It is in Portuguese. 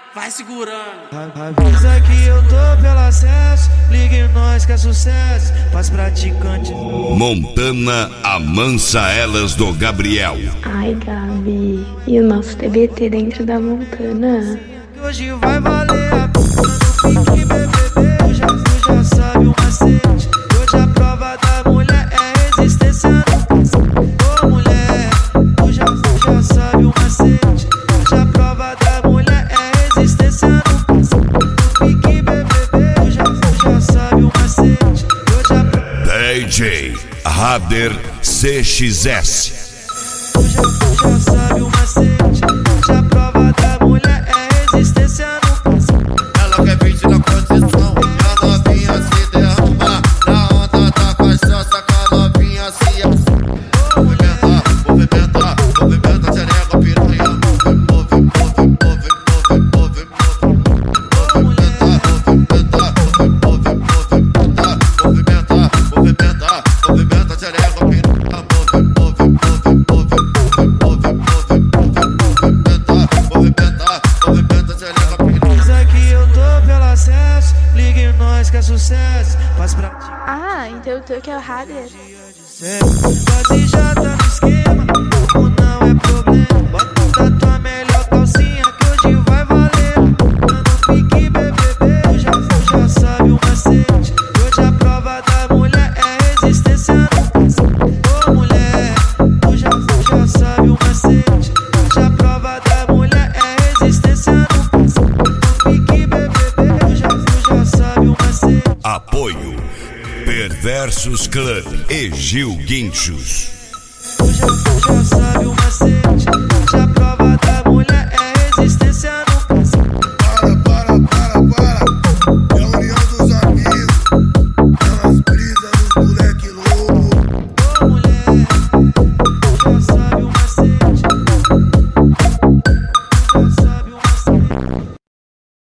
vai segurando. Avisa que eu tô pelo acesso, ligue nós que é sucesso, pras praticantes. Montana amansa elas do Gabriel. Ai, Gabi, e o nosso TBT dentro da Montana? Hoje vai valer a pena no pique BBB. Tu já sabe o macete. Hoje a prova da mulher é resistência no passado. Ô mulher, tu já sabe o macete. Hoje a prova da mulher é resistência no passado. No pique BBB. Tu já sabe o macete. Hoje a DJ Rader CXS. Tu já sabe o macete. Hoje a prova da mulher é resistência no passado. Ela quer beat na condição, a novinha se derrama. Na onda da cachaça, a novinha se movimenta, movimenta, movimenta, xereca, piranha. Movimenta, xereca, piranha. Avisa que eu tô pelo acesso, ligue nós que é sucesso, faz prática. Ah, então tu que é o Rader? Quase já tá no esquema, ou não é problema. Bota a tua melhor calcinha que hoje vai valer. Tá no pique BBB, já sabe o macete. Hoje a prova da mulher é resistência no passado. Ô mulher, tu já sabe o macete. Hoje a prova da mulher é resistência no passado. No pique BBB, já sabe o macete. Apoio Perversos Club e Gil Guinchos. Já sabe o macete. Hoje a prova